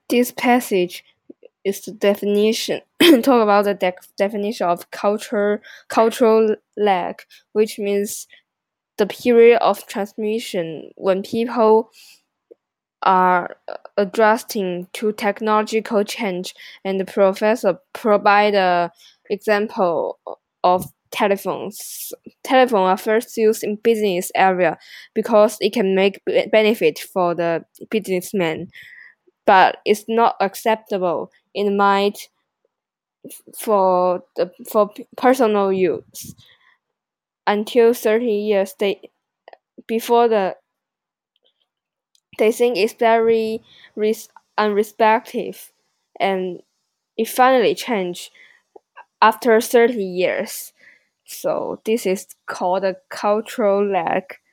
This passage is the definition talk about the definition of cultural lag, which means the period of transmission when people are adjusting to technological change, and the professor provide a example of telephones. Telephones are first used in business area because it can make benefit for the businessman, but it's not acceptable in mind for personal use until 30 years before they think it's very unrespectful, and it finally changed after 30 years. So this is called a cultural lag.